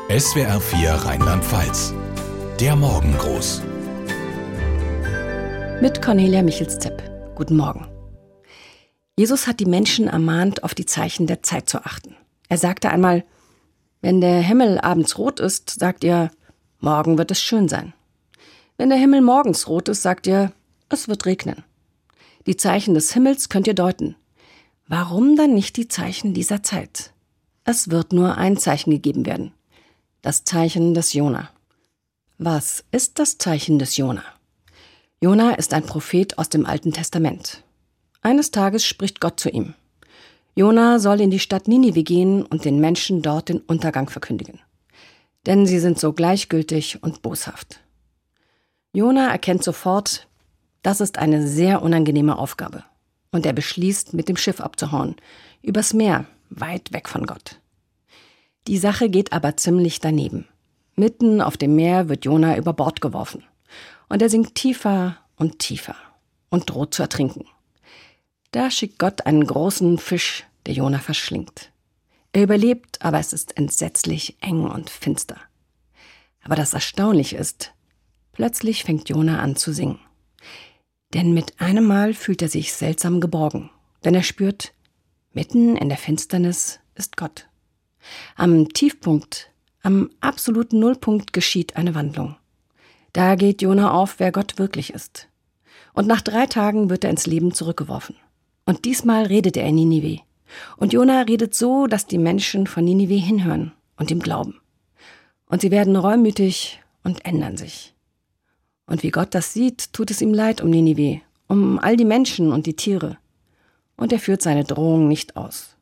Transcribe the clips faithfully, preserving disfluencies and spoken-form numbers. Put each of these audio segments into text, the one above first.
S W R vier Rheinland-Pfalz. Der Morgengruß. Mit Cornelia Michels-Zepp. Guten Morgen. Jesus hat die Menschen ermahnt, auf die Zeichen der Zeit zu achten. Er sagte einmal: Wenn der Himmel abends rot ist, sagt ihr, morgen wird es schön sein. Wenn der Himmel morgens rot ist, sagt ihr, es wird regnen. Die Zeichen des Himmels könnt ihr deuten. Warum dann nicht die Zeichen dieser Zeit? Es wird nur ein Zeichen gegeben werden. Das Zeichen des Jona. Was ist das Zeichen des Jona? Jona ist ein Prophet aus dem Alten Testament. Eines Tages spricht Gott zu ihm. Jona soll in die Stadt Ninive gehen und den Menschen dort den Untergang verkündigen. Denn sie sind so gleichgültig und boshaft. Jona erkennt sofort, das ist eine sehr unangenehme Aufgabe. Und er beschließt, mit dem Schiff abzuhauen, übers Meer, weit weg von Gott. Die Sache geht aber ziemlich daneben. Mitten auf dem Meer wird Jona über Bord geworfen. Und er sinkt tiefer und tiefer und droht zu ertrinken. Da schickt Gott einen großen Fisch, der Jona verschlingt. Er überlebt, aber es ist entsetzlich eng und finster. Aber das Erstaunliche ist, plötzlich fängt Jona an zu singen. Denn mit einem Mal fühlt er sich seltsam geborgen, denn er spürt, mitten in der Finsternis ist Gott. Am Tiefpunkt, am absoluten Nullpunkt geschieht eine Wandlung. Da geht Jona auf, wer Gott wirklich ist. Und nach drei Tagen wird er ins Leben zurückgeworfen. Und diesmal redet er in Ninive. Und Jona redet so, dass die Menschen von Ninive hinhören und ihm glauben. Und sie werden reumütig und ändern sich. Und wie Gott das sieht, tut es ihm leid um Ninive, um all die Menschen und die Tiere. Und er führt seine Drohung nicht aus.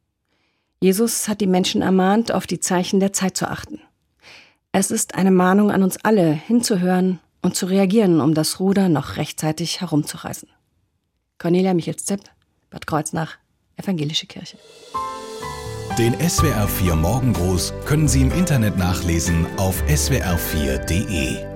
Jesus hat die Menschen ermahnt, auf die Zeichen der Zeit zu achten. Es ist eine Mahnung an uns alle, hinzuhören und zu reagieren, um das Ruder noch rechtzeitig herumzureißen. Cornelia Michels-Zepp, Bad Kreuznach, Evangelische Kirche. Den S W R vier Morgengruß können Sie im Internet nachlesen auf S W R vier punkt de.